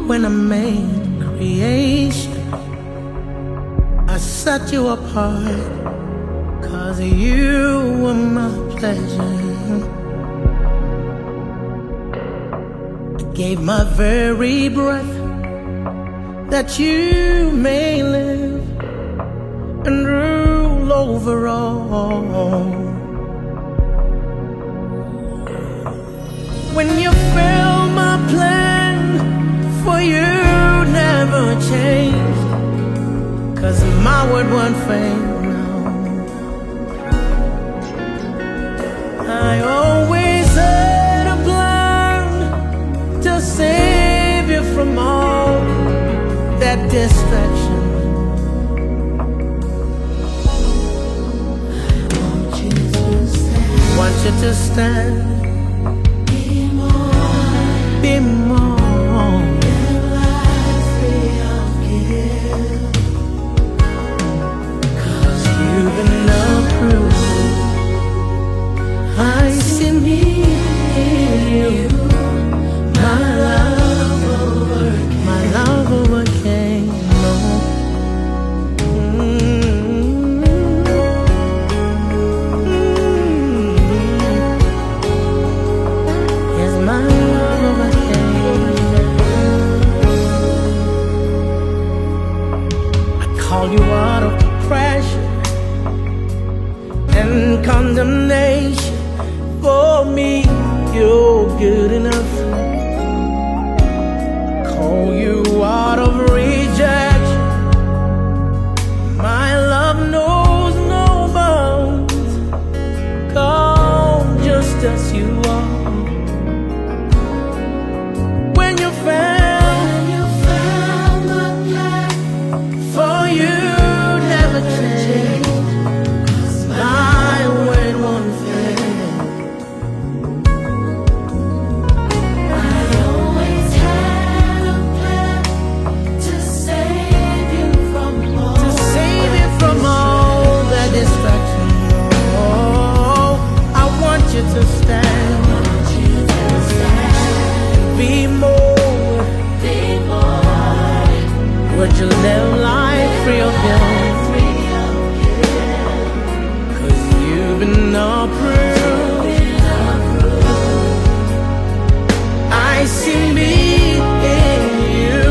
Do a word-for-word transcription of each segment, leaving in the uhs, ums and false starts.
when I made creation, I set you apart, 'cause you were my pleasure. I gave my very breath that you may live and rule over all. When you fill my plan, for you never changed, 'cause my word won't fail now. I always had a plan to save you from all that distraction. I want you to stand. Be more, live life free of guilt, 'cause you've been approved. I see me in you. My love overcame. My love overcame. No. Yes, my call you out of pressure and condemnation. For me, you're good enough. Call you out of rejection. My love knows no bounds. Come just as you are. When you found to stand, be more, be more. Would you live life free of guilt? 'Cause you've been approved. I see me in you.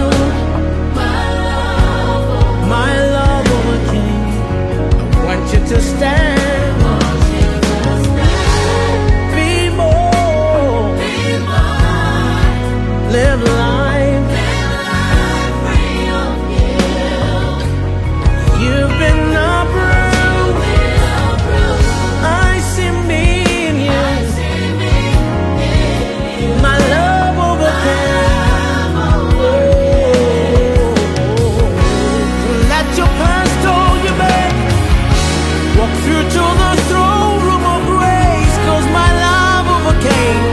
My love overcame. I want you to stand. Live life, live life free of guilt. You've been approved. I see me in you. My love overcame. Let your past hold you back. Walk through to the throne room of grace, 'cause my love overcame.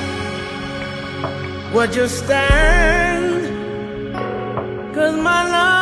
Would you stand? 'Cause my love